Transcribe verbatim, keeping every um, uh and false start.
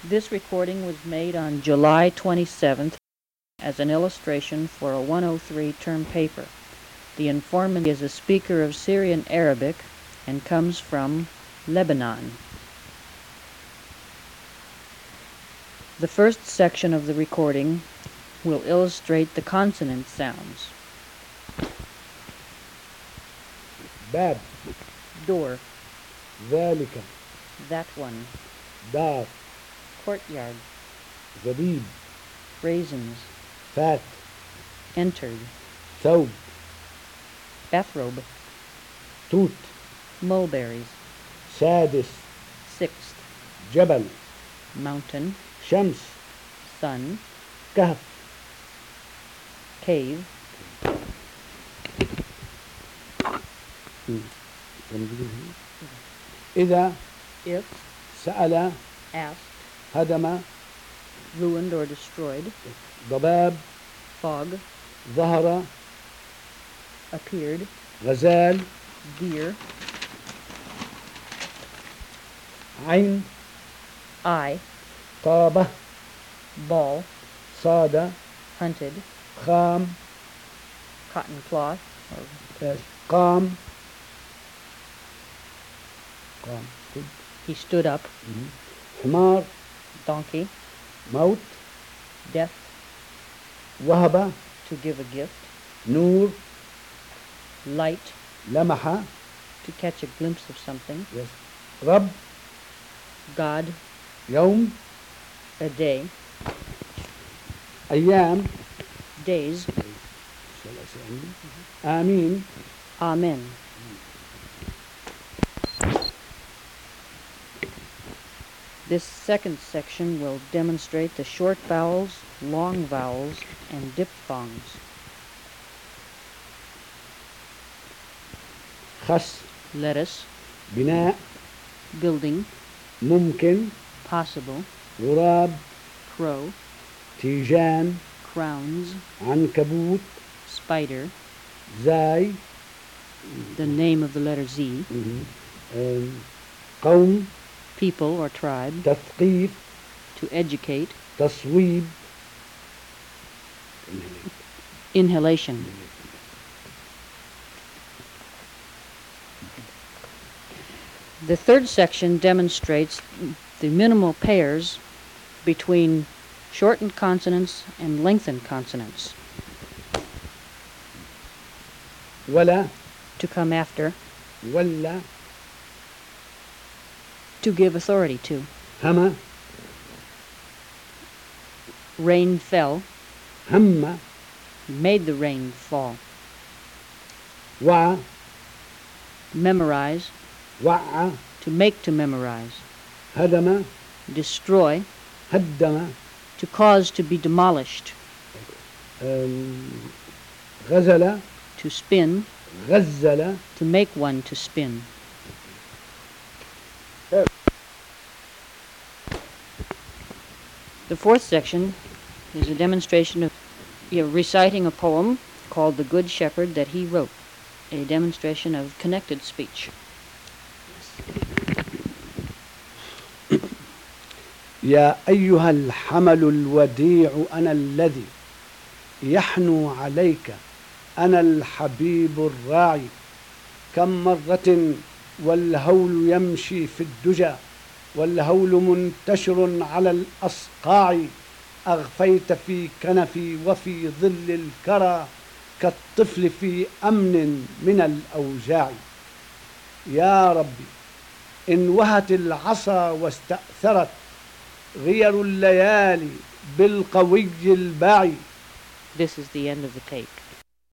This recording was made on July twenty-seventh as an illustration for a one oh three term paper. The informant is a speaker of Syrian Arabic and comes from Lebanon. The first section of the recording will illustrate the consonant sounds. باب Door, ذلك that one. دار Courtyard, زبيب raisins. فات Entered, ثوب bathrobe. توت Mulberries. سادس Sixth, جبل mountain. شمس Sun. كهف Cave. إذا If, سأل asked. هدم Ruined or destroyed. ضباب Fog. ظهر Appeared. غزال Deer. عين Eye. طابة Ball. صاد Hunted. خام Cotton cloth. Or قام قام he stood up. حمار Donkey. موت Death. وهب To give a gift. نور Light. لمح To catch a glimpse of something. رب God. يوم A day. أيام Days. آمين Amen. This second section will demonstrate the short vowels, long vowels, and diphthongs. خس Lettuce. بناء Building. ممكن Possible. غراب Crow. تيجان Crowns. عنكبوت Spider. زاي The name of the letter Z. آم، قوم People or tribe. تثقيف To educate. تصويب Inhalation. The third section demonstrates the minimal pairs between shortened consonants and lengthened consonants. ولا To come after. ولا To give authority to. هم Rain fell. هم Made the rain fall. وع Memorize. وع To make to memorize. هدم Destroy. هدم To cause to be demolished. آم، غزل To spin. غزل To make one to spin. The fourth section is a demonstration of you know, reciting a poem called The Good Shepherd that he wrote, a demonstration of connected speech. يا أيها الحمل الوديع أنا الذي يحنو عليك أنا الحبيب الراعي كم مرة والهول يمشي في الدجى والهول منتشر على الأصقاع أغفيت في كنفي وفي ظل الكرى كالطفل في أمن من الأوجاع يا ربي إن وهت العصا واستأثرت غير الليالي بالقوي الباعي. This is the end of the take.